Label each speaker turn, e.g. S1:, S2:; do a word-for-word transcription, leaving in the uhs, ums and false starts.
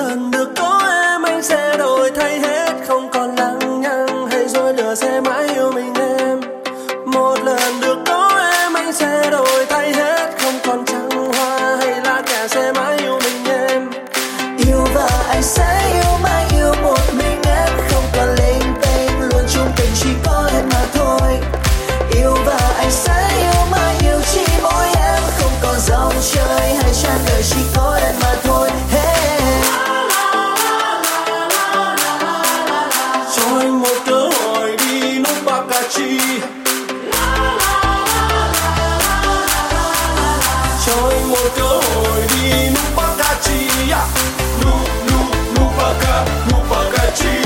S1: lần được có em anh sẽ đổi thay hết, không còn lăng nhăng hay dối lừa sẽ mãi yêu mình em. Một lần được có em anh sẽ đổi thay hết, không còn trăng hoa hay lá cà sẽ mãi yêu mình em.
S2: Yêu và anh sẽ yêu mãi yêu một mình em, không còn lênh đênh luôn chung tình chỉ có em mà thôi. Yêu và anh sẽ yêu mãi yêu chỉ mỗi em, không còn dòng chơi hay chán đời chỉ có em mà thôi. Hey.
S1: Cho anh một cơ hội đi nút Bakachi, cho anh một cơ hội đi nút Bakachi, yeah. Nút nút nút Baka nút Bakachi.